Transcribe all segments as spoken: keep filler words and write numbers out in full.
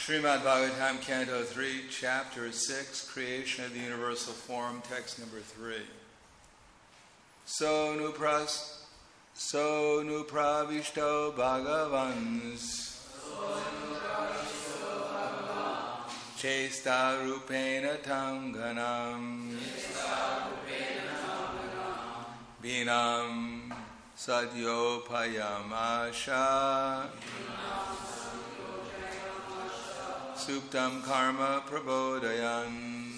Srimad Bhagavatam, Canto three, Chapter six, Creation of the Universal Form, text number three. So nupras, so nupravishto bhagavans, chesta rupena tanganam, binam sadyopayamasha, suptam karma prabodayan.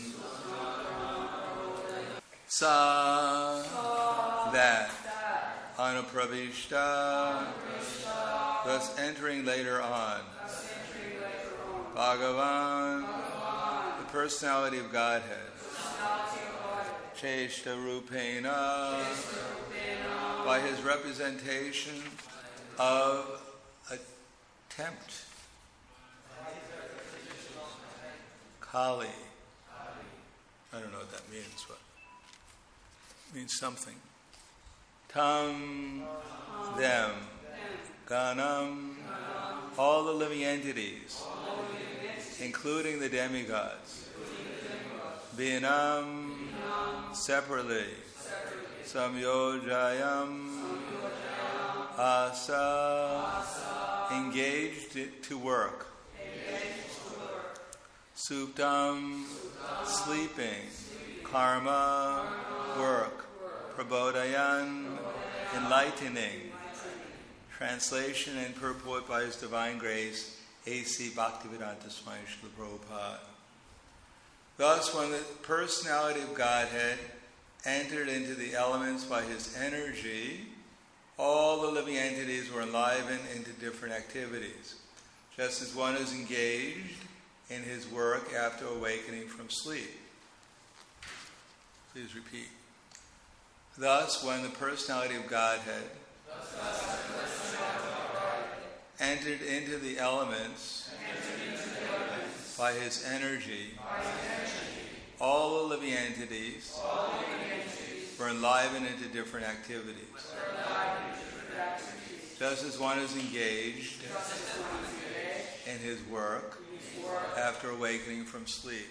Sa, that, anupravishta, thus entering later on. Bhagavan, the personality of Godhead. Cheshta rupena, by his representation of attempt. Kali. I don't know what that means, but it means something. Tam, them. Ganam, all the living entities, including the demigods. Binam, separately. Samyojayam, asa, engaged to work. Suptam, sleeping. Karma, work. Prabodayan, enlightening. Translation and purport by His Divine Grace, A C Bhaktivedanta Swami Srila Prabhupada. Thus, when the personality of Godhead entered into the elements by His energy, all the living entities were enlivened into different activities, just as one is engaged in his work after awakening from sleep. Please repeat. Thus, when the personality of Godhead entered into the elements by his energy, all the living entities were enlivened into different activities. Just as one is engaged in his work after awakening from sleep.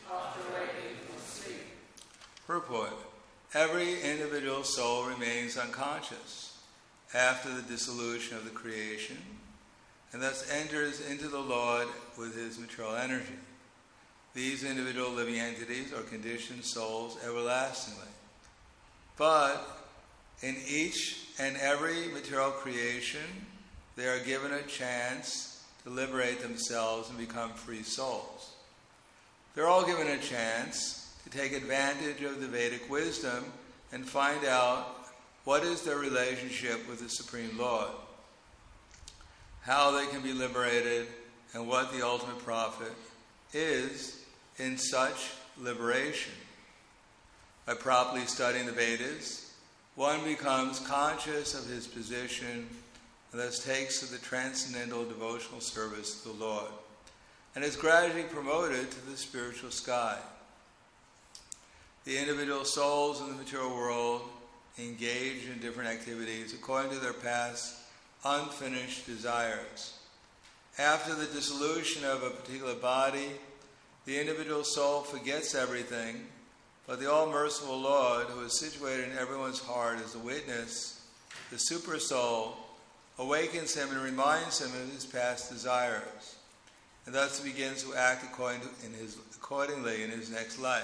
Purport. Every individual soul remains unconscious after the dissolution of the creation, and thus enters into the Lord with his material energy. These individual living entities are conditioned souls everlastingly. But in each and every material creation, they are given a chance to liberate themselves and become free souls. They're all given a chance to take advantage of the Vedic wisdom and find out what is their relationship with the Supreme Lord, how they can be liberated, and what the ultimate profit is in such liberation. By properly studying the Vedas, one becomes conscious of his position and thus takes to the transcendental devotional service of the Lord, and is gradually promoted to the spiritual sky. The individual souls in the material world engage in different activities according to their past unfinished desires. After the dissolution of a particular body, the individual soul forgets everything, but the all-merciful Lord, who is situated in everyone's heart as a witness, the super soul, awakens him and reminds him of his past desires, and thus begins to act according to, in his, accordingly in his next life.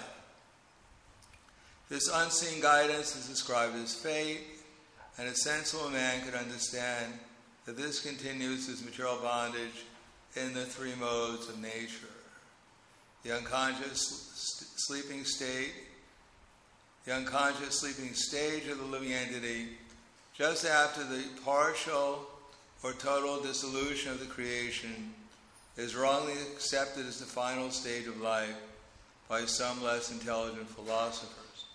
This unseen guidance is described as fate, and a sensible man could understand that this continues his material bondage in the three modes of nature. The unconscious st- sleeping state, the unconscious sleeping stage of the living entity, just after the partial or total dissolution of the creation, is wrongly accepted as the final stage of life by some less intelligent philosophers.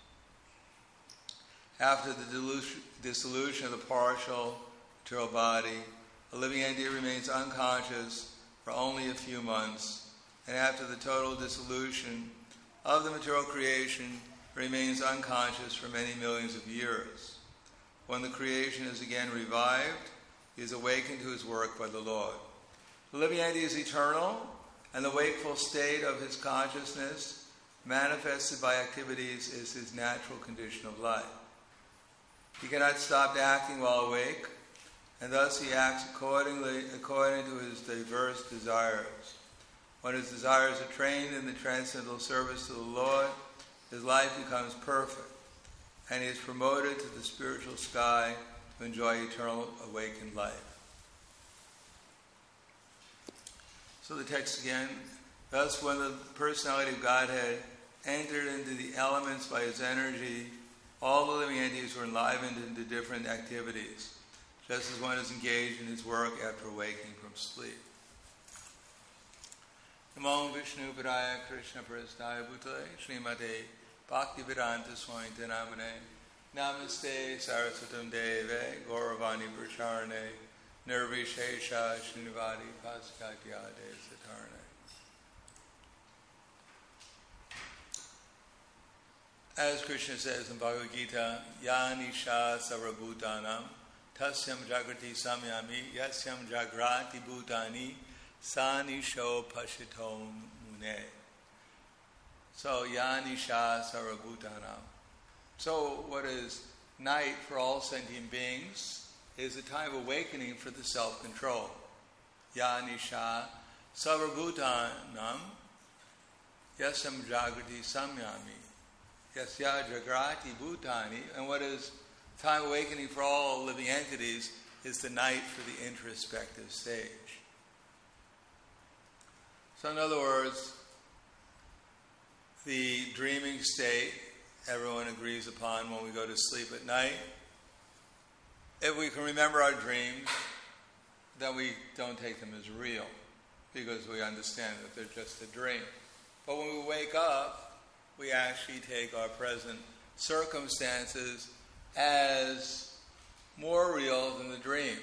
After the dilution, dissolution of the partial material body, the living entity remains unconscious for only a few months, and after the total dissolution of the material creation, remains unconscious for many millions of years. When the creation is again revived, he is awakened to his work by the Lord. The living entity is eternal And the wakeful state of his consciousness, manifested by activities, is his natural condition of life. He cannot stop acting while awake, and thus he acts accordingly according to his diverse desires. When his desires are trained in the transcendental service to the Lord, his life becomes perfect, and he is promoted to the spiritual sky to enjoy eternal awakened life. So the text again, thus when the personality of Godhead entered into the elements by his energy, all the living entities were enlivened into different activities, just as one is engaged in his work after awaking from sleep. Namo Vishnu Padaya Krishna Prasthaya Bhutale Srimate Bhaktivedanta Swami Namane Namaste Saraswatam Deve Gauravani Pracharane Nirvishesha Srinivadi Paskatyade Satarne. As Krishna says in Bhagavad Gita, Yanisha Sarabhutanam Tasyam Jagrati Samyami Yasyam Jagrati Bhutani Sanisho Pashitom Mune. So Yanisha Sarabhutanam. So what is night for all sentient beings is a time of awakening for the self-control. Yanisha Sarabhutanam Yasyam Jagrati Samyami Yasya Jagrati Bhutani. And what is time of awakening for all living entities is the night for the introspective stage. So in other words, the dreaming state everyone agrees upon when we go to sleep at night. If we can remember our dreams, then we don't take them as real because we understand that they're just a dream. But when we wake up, we actually take our present circumstances as more real than the dream.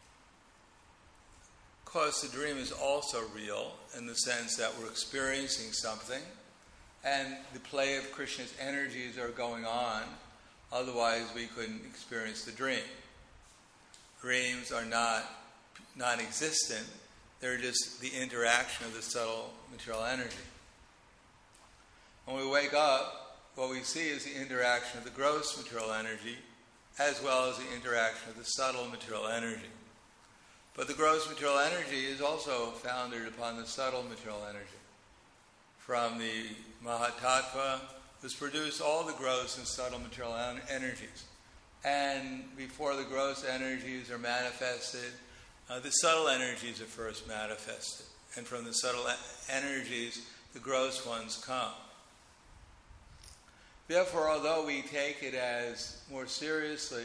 Of course, the dream is also real in the sense that we're experiencing something and the play of Krishna's energies are going on, otherwise we couldn't experience the dream. Dreams are not non-existent, they're just the interaction of the subtle material energy. When we wake up, what we see is the interaction of the gross material energy as well as the interaction of the subtle material energy. But the gross material energy is also founded upon the subtle material energy. From the Mahatattva was produced all the gross and subtle material en- energies. And before the gross energies are manifested, uh, the subtle energies are first manifested. And from the subtle e- energies, the gross ones come. Therefore, although we take it as more seriously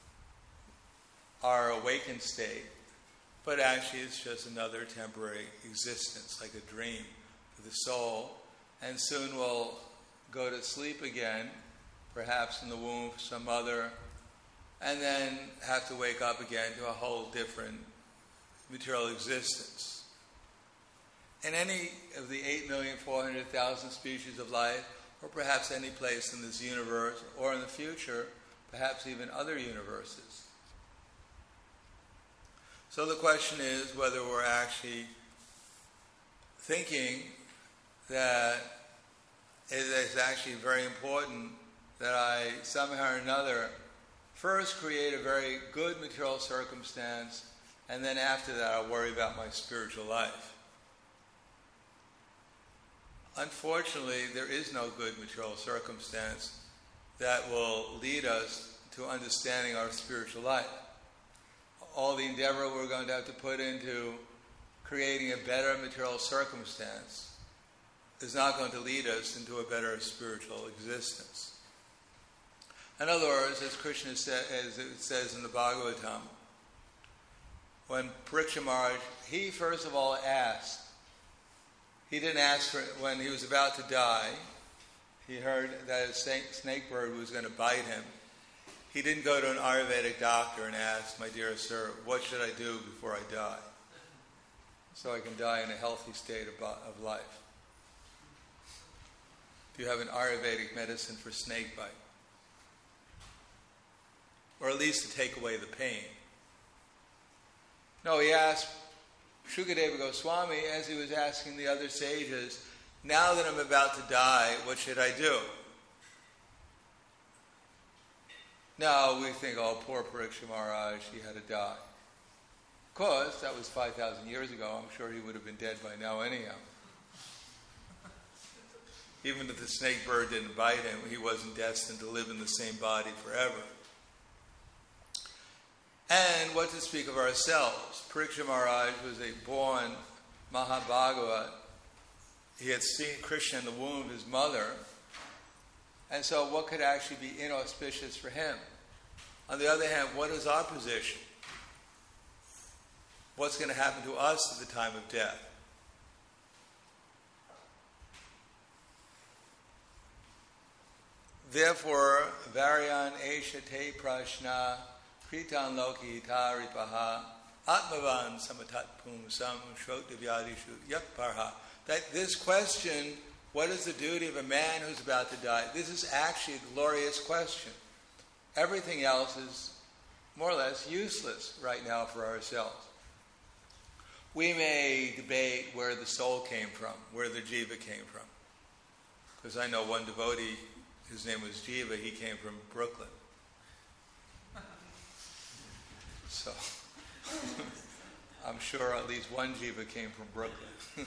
our awakened state, but actually it's just another temporary existence, like a dream for the soul, and soon we'll go to sleep again, perhaps in the womb of some mother, and then have to wake up again to a whole different material existence. In any of the eight million four hundred thousand species of life, or perhaps any place in this universe, or in the future, perhaps even other universes. So the question is whether we're actually thinking that it is actually very important that I somehow or another first create a very good material circumstance, and then after that I'll worry about my spiritual life. Unfortunately, there is no good material circumstance that will lead us to understanding our spiritual life. All the endeavor we're going to have to put into creating a better material circumstance is not going to lead us into a better spiritual existence. In other words, as Krishna sa- as it says in the Bhagavatam, when Pariksha Maharaj, he first of all asked, he didn't ask for, when he was about to die, he heard that a snake, snake bird was going to bite him. He didn't go to an Ayurvedic doctor and ask, my dear sir, what should I do before I die? So I can die in a healthy state of, of life. Do you have an Ayurvedic medicine for snake bite? Or at least to take away the pain. No, he asked, Shukadeva Goswami, as he was asking the other sages, now that I'm about to die, what should I do? Now we think, oh, poor Parikshit Maharaj, he had to die. Of course, that was five thousand years ago. I'm sure he would have been dead by now anyhow. Even if the snake bird didn't bite him, he wasn't destined to live in the same body forever. And what to speak of ourselves? Parikshit Maharaj was a born Mahabhagavat. He had seen Krishna in the womb of his mother. And so what could actually be inauspicious for him? On the other hand, what is our position? What's going to happen to us at the time of death? Therefore, Varyan Esha Te Prashna Kritan Loki Taripaha Atmavan Samatat Pumsam Shrotavyadishu Yakparha. That this question, what is the duty of a man who's about to die? This is actually a glorious question. Everything else is more or less useless right now for ourselves. We may debate where the soul came from, where the jiva came from. Because I know one devotee, his name was Jiva, he came from Brooklyn. So, I'm sure at least one jiva came from Brooklyn.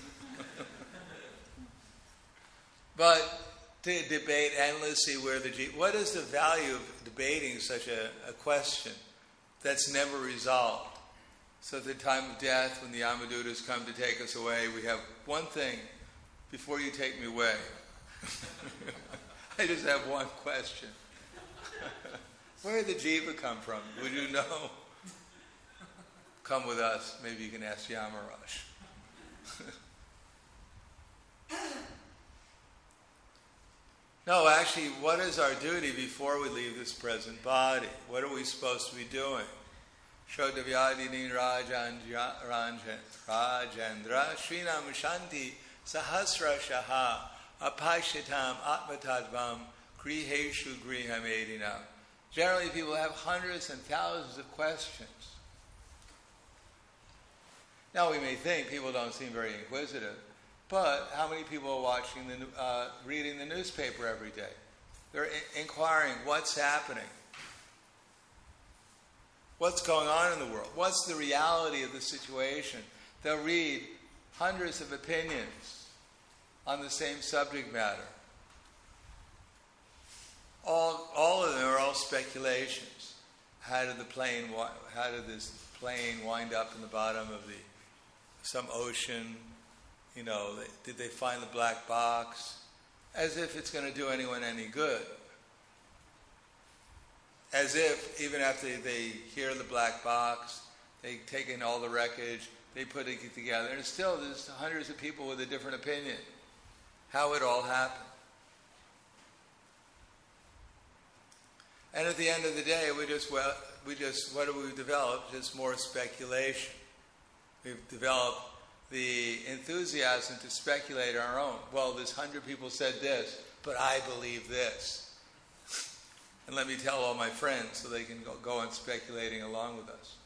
But to debate endlessly where the jiva... What is the value of debating such a, a question that's never resolved? So at the time of death, when the Yamadutas come to take us away, we have one thing, before you take me away. I just have one question. Where did the jiva come from? Would you know? Come with us. Maybe you can ask Yamaraj. No, actually, what is our duty before we leave this present body? What are we supposed to be doing? Shrotavyadini Rajendra Srinam Shanti Sahasra Shaha Apashitam Atmatadvam Griheshu Grihamedina. Generally, people have hundreds and thousands of questions. Now, we may think people don't seem very inquisitive, but how many people are watching the, uh, reading the newspaper every day? They're I- inquiring what's happening. What's going on in the world? What's the reality of the situation? They'll read hundreds of opinions on the same subject matter. All, all of them are all speculations. How did the plane? How did this plane wind up in the bottom of the some ocean? You know, did they find the black box? As if it's going to do anyone any good. As if, even after they hear the black box, they take in all the wreckage, they put it together, and still there's hundreds of people with a different opinion. How it all happened. And at the end of the day, we just, well, we just, what do we develop? Just more speculation. We've developed the enthusiasm to speculate our own. Well, this hundred people said this, but I believe this. And let me tell all my friends so they can go, go on speculating along with us.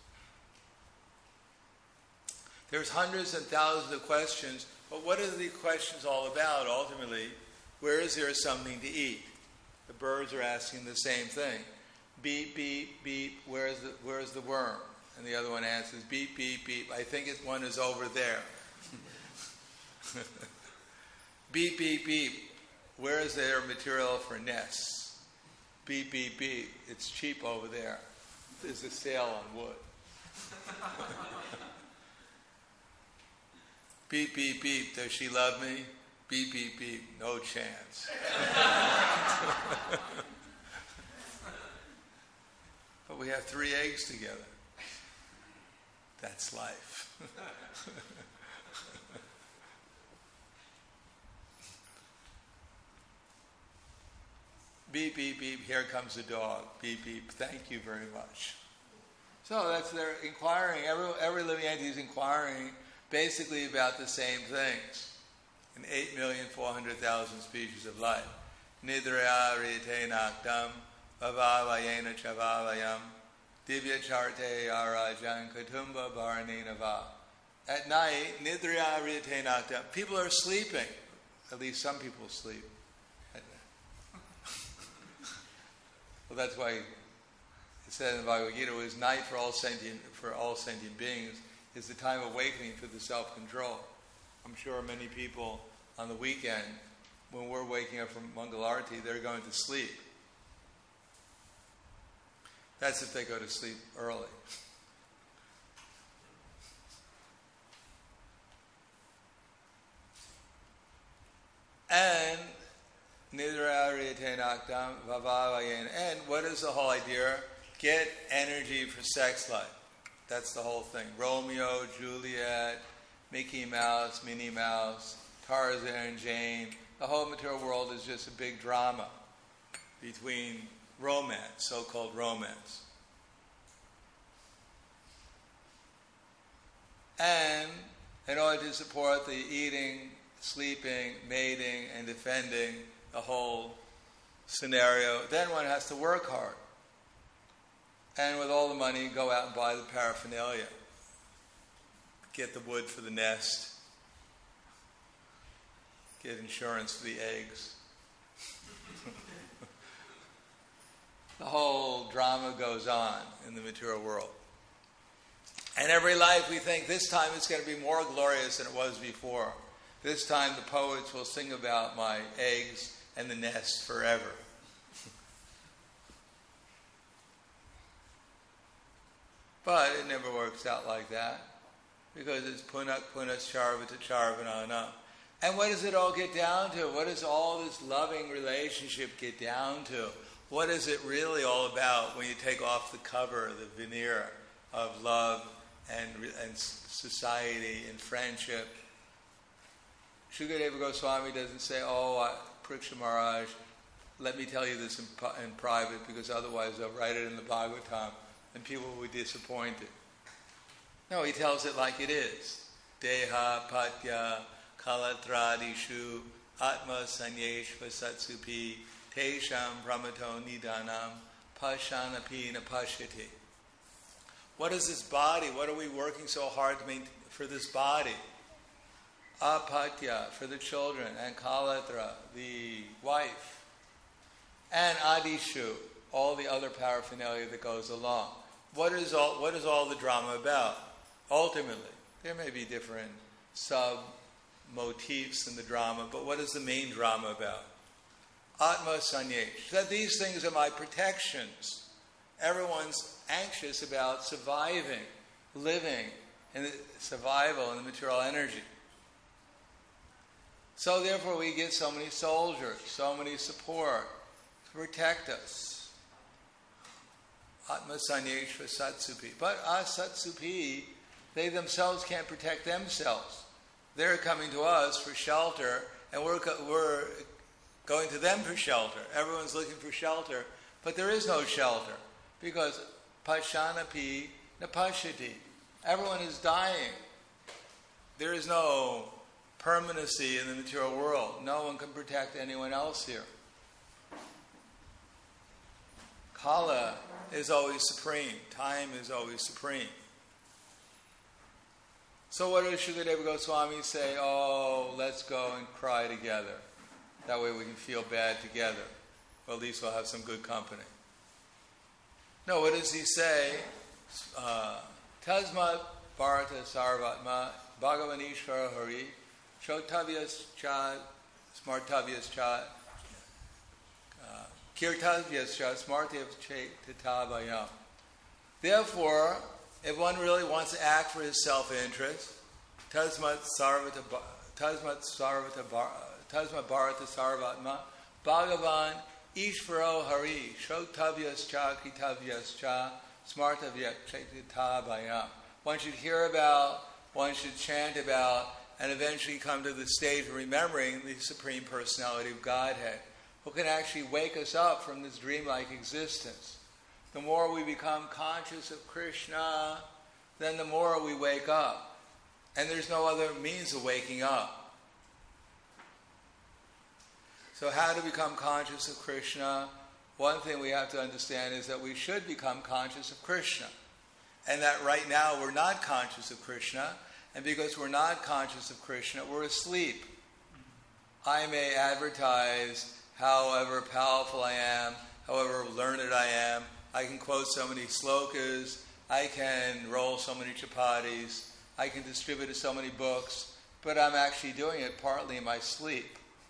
There's hundreds and thousands of questions, but what are the questions all about ultimately? Where is there something to eat? The birds are asking the same thing. Beep, beep, beep, where's the, where's the worm? And the other one answers, beep, beep, beep, I think it's one is over there. Beep, beep, beep, where is there material for nests? Beep, beep, beep, it's cheap over there. There's a sale on wood. Beep, beep, beep, does she love me? Beep, beep, beep, no chance. But we have three eggs together. That's life. Beep, beep, beep, here comes the dog. Beep, beep, thank you very much. So that's their inquiring. Every, every living entity is inquiring basically about the same things. In eight million four hundred thousand species of life. Nidraya rite nakdam vavavayena chavavayam divya charte arajan katumba bharanina va. at night, nidriya riyate naktam, people are sleeping. At least some people sleep at night. Well, that's why it said in the Bhagavad Gita, it was night for all sentient for all sentient beings is the time of awakening to the self-control. I'm sure many people on the weekend, when we're waking up from Mangalarti, they're going to sleep. That's if they go to sleep early. And and what is the whole idea? Get energy for sex life. That's the whole thing. Romeo, Juliet, Mickey Mouse, Minnie Mouse, Tarzan, Jane. The whole material world is just a big drama between romance, so-called romance. And in order to support the eating, sleeping, mating, and defending the whole scenario, then one has to work hard. And with all the money, go out and buy the paraphernalia. Get the wood for the nest. Get insurance for the eggs. The whole drama goes on in the material world. And every life we think this time it's going to be more glorious than it was before. This time the poets will sing about my eggs and the nest forever. But it never works out like that, because it's punak punas charvata charvanana. And what does it all get down to? What does all this loving relationship get down to? What is it really all about when you take off the cover, the veneer of love and, and society and friendship? Shukadeva Goswami doesn't say, oh, uh, Pariksha Maharaj, let me tell you this in, in private, because otherwise they'll write it in the Bhagavatam and people will be disappointed. No, he tells it like it is. Deha patya kalatradishu atma sanyeshva satsupi tesham brahmato nidanam pashanapi napashyati. What is this body? What are we working so hard to maintain for this body? Apatya, for the children, and kalatra, the wife, and adishu, all the other paraphernalia that goes along. What is all, what is all the drama about? Ultimately, there may be different sub-motifs in the drama, but what is the main drama about? Atma sanyesh, that these things are my protections. Everyone's anxious about surviving, living, in the survival in the material energy. So therefore we get so many soldiers, so many support to protect us. Atma sanyeshva satsupi. But asatsupi, they themselves can't protect themselves. They're coming to us for shelter, and we're, we're going to them for shelter. Everyone's looking for shelter, but there is no shelter, because pashanapi napashyati. Everyone is dying. There is no permanency in the material world. No one can protect anyone else here. Kala is always supreme. Time is always supreme. So what does Shukadeva Goswami say? Oh, let's go and cry together. That way we can feel bad together. Or at least we'll have some good company. No, what does he say? Tasmat Bharata Sarvatma Bhagavan Ishvara Hari Shotavyas Cha Smartavyas Cha Kirtavyas Cha Smartavyas Tatabayam. Therefore, if one really wants to act for his self-interest, Tasmat Sarvata Tasmat Sarvata Tasmat Bharata Sarvatma Bhagavan Ishvaro Hari Shotavyas Cha Kitavyas Cha Smartavyas Tatabayam. One should hear about, one should chant about, and eventually come to the stage of remembering the Supreme Personality of Godhead, who can actually wake us up from this dreamlike existence. The more we become conscious of Krishna, then the more we wake up. And there's no other means of waking up. So how to become conscious of Krishna? One thing we have to understand is that we should become conscious of Krishna. And that right now we're not conscious of Krishna. And because we're not conscious of Krishna, we're asleep. I may advertise however powerful I am, however learned I am. I can quote so many slokas, I can roll so many chapatis, I can distribute so many books, but I'm actually doing it partly in my sleep.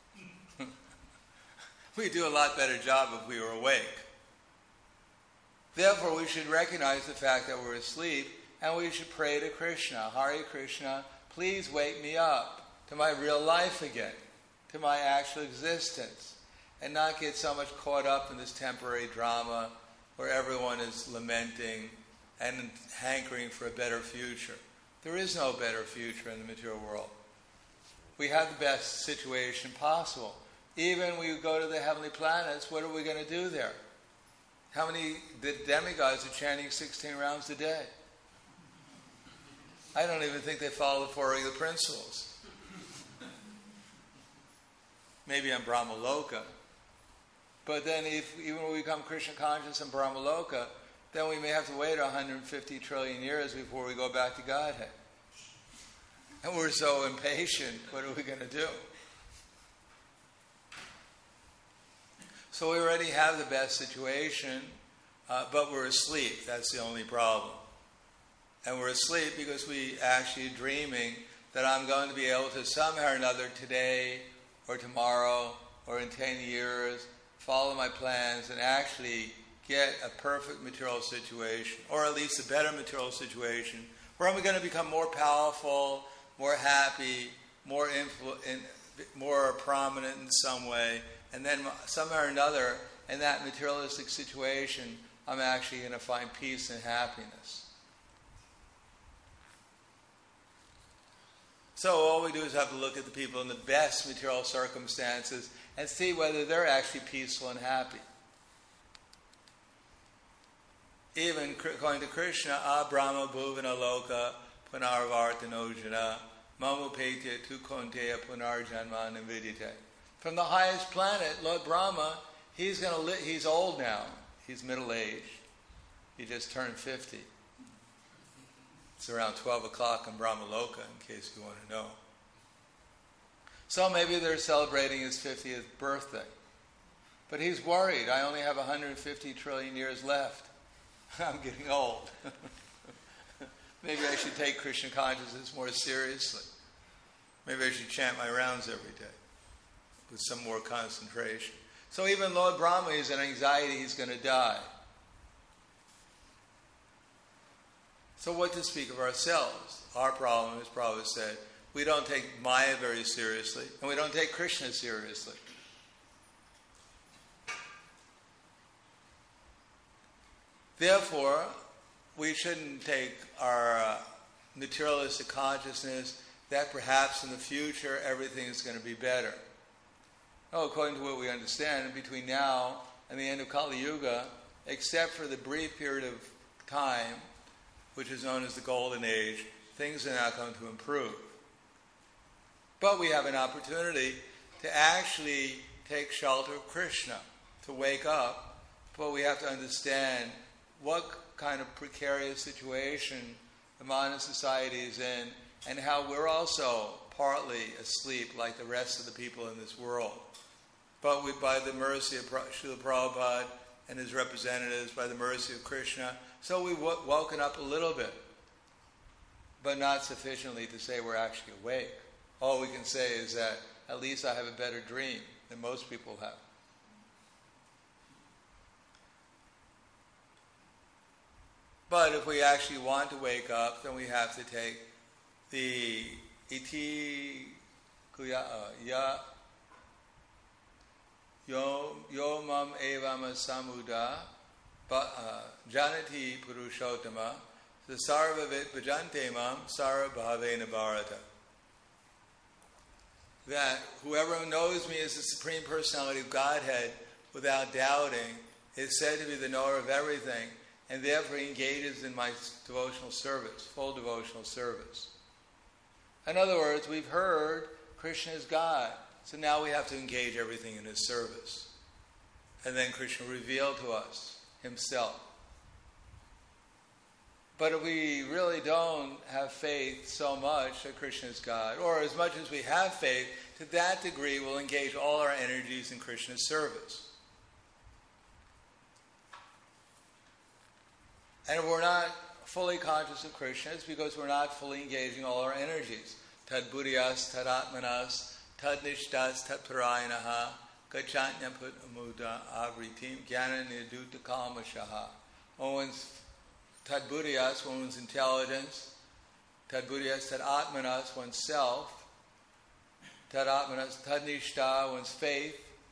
We'd do a lot better job if we were awake. Therefore, we should recognize the fact that we're asleep, and we should pray to Krishna. Hare Krishna, please wake me up to my real life again, to my actual existence, and not get so much caught up in this temporary drama where everyone is lamenting and hankering for a better future. There is no better future in the material world. We have the best situation possible. Even when we go to the heavenly planets, what are we going to do there? How many the demigods are chanting sixteen rounds a day? I don't even think they follow the four regular principles. Maybe on Brahmaloka. But then if even when we become Krishna conscious in Brahmaloka, then we may have to wait one hundred fifty trillion years before we go back to Godhead. And we're so impatient, what are we going to do? So we already have the best situation, uh, but we're asleep. That's the only problem. And we're asleep because we actually dreaming that I'm going to be able to somehow or another today or tomorrow or in ten years follow my plans and actually get a perfect material situation, or at least a better material situation, where I'm going to become more powerful, more happy, more influ- in, more prominent in some way, and then somehow or another, in that materialistic situation, I'm actually going to find peace and happiness. So all we do is have to look at the people in the best material circumstances and see whether they're actually peaceful and happy. Even according to Krishna, a Brahma bhuvana loka punarvartanojana mamupetya tu konteya punarjanma nividite. From the highest planet, Lord Brahma, he's going to li- he's old now. He's middle-aged. He just turned fifty. It's around twelve o'clock in Brahmaloka, in case you want to know. So maybe they're celebrating his fiftieth birthday. But he's worried. I only have one hundred fifty trillion years left. I'm getting old. Maybe I should take Krishna consciousness more seriously. Maybe I should chant my rounds every day with some more concentration. So even Lord Brahma is in anxiety he's going to die. So what to speak of ourselves? Our problem, as Prabhupada said, we don't take Maya very seriously, and we don't take Krishna seriously. Therefore, we shouldn't take our uh, materialistic consciousness that perhaps in the future everything is going to be better. No, according to what we understand, between now and the end of Kali Yuga, except for the brief period of time, which is known as the Golden Age, things are not going to improve. But we have an opportunity to actually take shelter of Krishna, to wake up, but we have to understand what kind of precarious situation the modern society is in, and how we're also partly asleep like the rest of the people in this world. But we, by the mercy of Srila Prabhupada and his representatives, by the mercy of Krishna, so we've w- woken up a little bit, but not sufficiently to say we're actually awake. All we can say is that at least I have a better dream than most people have. But if we actually want to wake up, then we have to take the iti kuya ya yo yomam evam samuda janati purushottama sarvavit bhajante mam sarvabhavena bharata. That whoever knows me as the Supreme Personality of Godhead without doubting is said to be the knower of everything, and therefore engages in my devotional service, full devotional service. In other words, we've heard Krishna is God, so now we have to engage everything in his service. And then Krishna revealed to us himself. But if we really don't have faith so much that Krishna is God, or as much as we have faith, to that degree we'll engage all our energies in Krishna's service. And if we're not fully conscious of Krishna, it's because we're not fully engaging all our energies. Tad buddhiyas, tad atmanas, tad nishtas, tad parayanaha, gachanya put amuda avritim, jnana niduta kalmashaha. When one's tad buddhiyas, one's intelligence, tad buddhiyas, tad atmanas, one's self, tad atmanas, tad nishta, one's faith,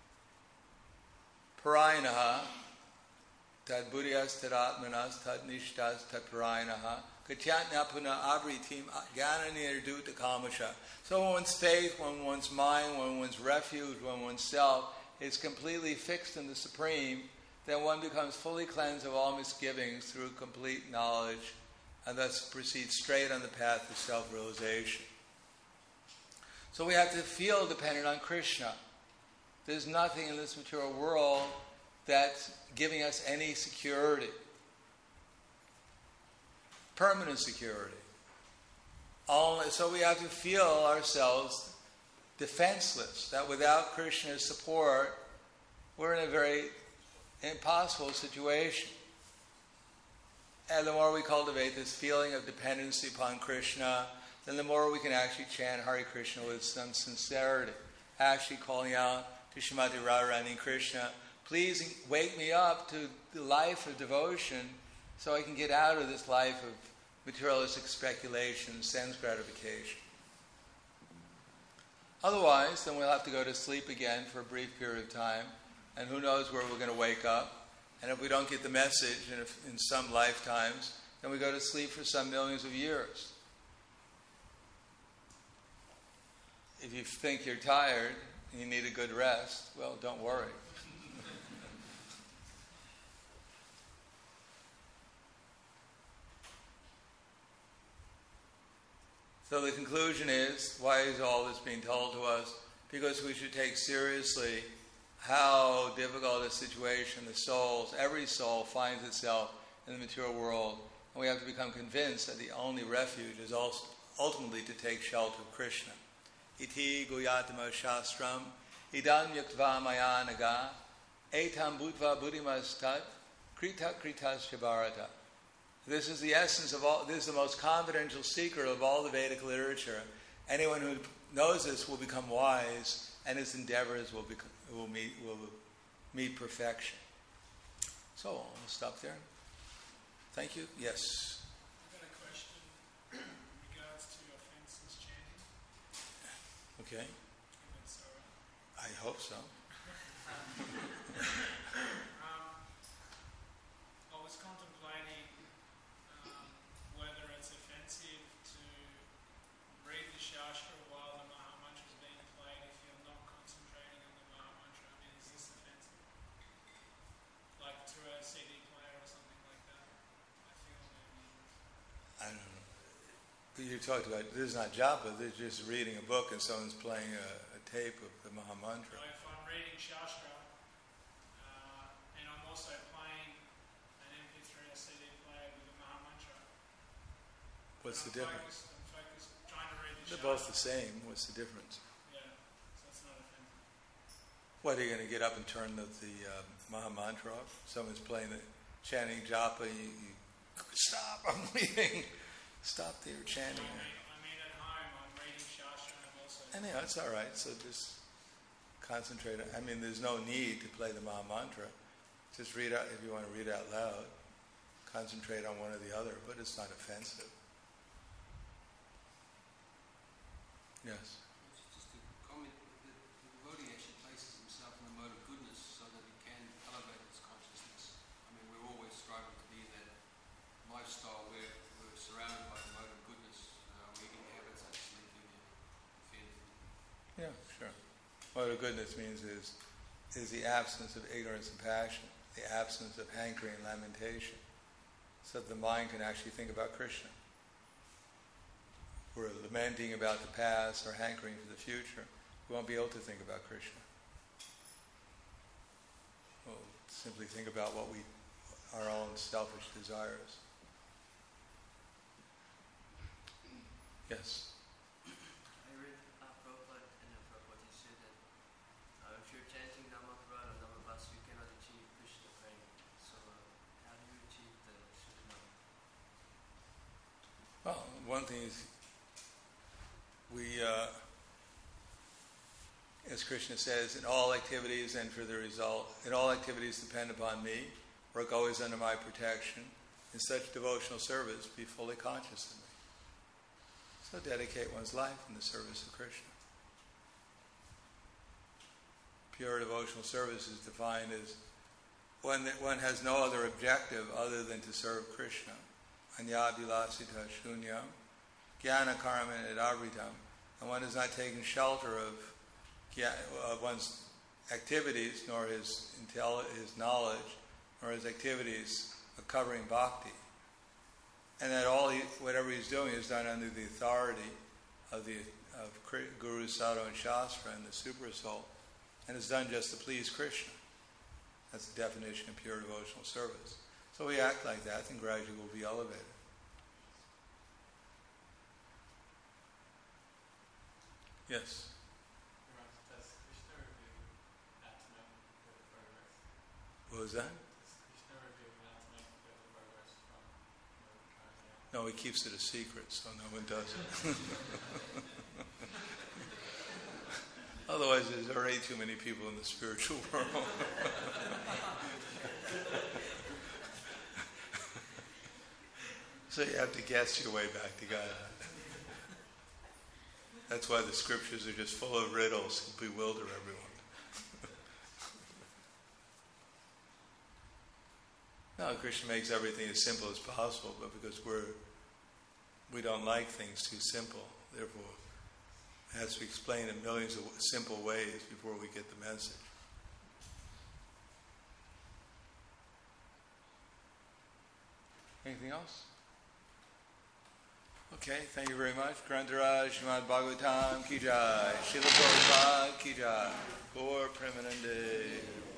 parayanaha, tad buddhiyas, tad atmanas, tad nishtas, tad parayanaha, gachyatna puna avritim, jnana niduta kalmashaha. So when one's faith, when one's mind, when one's refuge, when one's self is completely fixed in the Supreme, then one becomes fully cleansed of all misgivings through complete knowledge, and thus proceeds straight on the path of self-realization. So we have to feel dependent on Krishna. There's nothing in this material world that's giving us any security, permanent security. Only, so we have to feel ourselves defenseless, that without Krishna's support, we're in a very impossible situation. And the more we cultivate this feeling of dependency upon Krishna, then the more we can actually chant Hare Krishna with some sincerity, actually calling out to Srimati Radharani Krishna, please wake me up to the life of devotion so I can get out of this life of materialistic speculation, sense gratification. Otherwise, then we'll have to go to sleep again for a brief period of time, and who knows where we're going to wake up. And if we don't get the message in, if, in some lifetimes, then we go to sleep for some millions of years. If you think you're tired and you need a good rest, well, don't worry. So the conclusion is, why is all this being told to us? Because we should take seriously how difficult a situation the souls, every soul finds itself in the material world. And we have to become convinced that the only refuge is also ultimately to take shelter of Krishna. Iti guyatama shastram, idam yuktva maya naga, etam bhutva buddhimastat, krita kritas shabharata. This is the essence of all, this is the most confidential secret of all the Vedic literature. Anyone who knows this will become wise, and his endeavors will become, will meet will meet perfection. So we'll stop there. Thank you. Yes. I've got a question in regards to offences chanting. Okay. If that's all right. I hope so. um, I was contemplating um, whether it's offensive to read the Shastra while the Maha Mantra is being played if you're not concentrating on the Maha Mantra. I mean, is this offensive? Like to a C D player or something like that? I feel maybe. I don't know. You talked about, this is not japa, they're just reading a book and someone's playing a, a tape of the Maha Mantra. So if I'm reading Shastra uh, and I'm also playing an M P three or C D player with the Maha Mantra, What's the I'm difference? Focused, I'm focused trying to read the They're Shastra. both the same. What's the difference? Yeah, so it's not offensive. What, are you going to get up and turn the, the uh, Maha Mantra off? Someone's playing the chanting japa, you, you stop, I'm reading. Stop there chanting. I mean, I mean at home I'm reading Shastra and I'm also... And yeah, it's all right. So just concentrate. I mean, there's no need to play the Maha Mantra. Just read out, if you want to read out loud, concentrate on one or the other, but it's not offensive. Yes. Just a comment, the devotee actually places himself in the mode of goodness so that he can elevate his consciousness. I mean, we're always striving to be in that lifestyle where we're surrounded by the mode of goodness, uh, we eating habits and sleeping and feeling. Yeah, sure. Mode of goodness means is is the absence of ignorance and passion, the absence of hankering and lamentation, so that the mind can actually think about Krishna. We're lamenting about the past or hankering for the future, we won't be able to think about Krishna. We'll simply think about what we, our own selfish desires. Yes. I read uh, Prabhupada in the Prabhupada he said that uh, if you're chanting Namaprad or Namabhas, you cannot achieve Krishna prema. So uh, how do you achieve the Sukhna? Well, one thing is, we, uh, as Krishna says, in all activities and for the result, in all activities depend upon me, work always under my protection. In such devotional service, be fully conscious of me. So dedicate one's life in the service of Krishna. Pure devotional service is defined as one that one has no other objective other than to serve Krishna. Anyabhilasita shunyam, jnana karma nidavritam. And one is not taking shelter of, of one's activities, nor his, intelli- his knowledge, nor his activities of covering bhakti. And that all he, whatever he's doing is done under the authority of the of Guru, Sadhu, and Shastra and the Super Soul, and is done just to please Krishna. That's the definition of pure devotional service. So we act like that, and gradually we'll be elevated. Yes. Does Krishna review Atma with progress? What was that? Does Krishna review Atma with progress from Modikarya? No, he keeps it a secret, so no one does it. Otherwise, there's already too many people in the spiritual world. So you have to guess your way back to God. That's why the scriptures are just full of riddles to bewilder everyone. No, Krishna makes everything as simple as possible, but because we're we don't like things too simple, therefore it has to be explained in millions of simple ways before we get the message. Anything else? Okay, thank you very much. Grantaraj Srimad Bhagavatam Ki Jai, Srila Prabhupada Ki Jai, Gaur Premanande.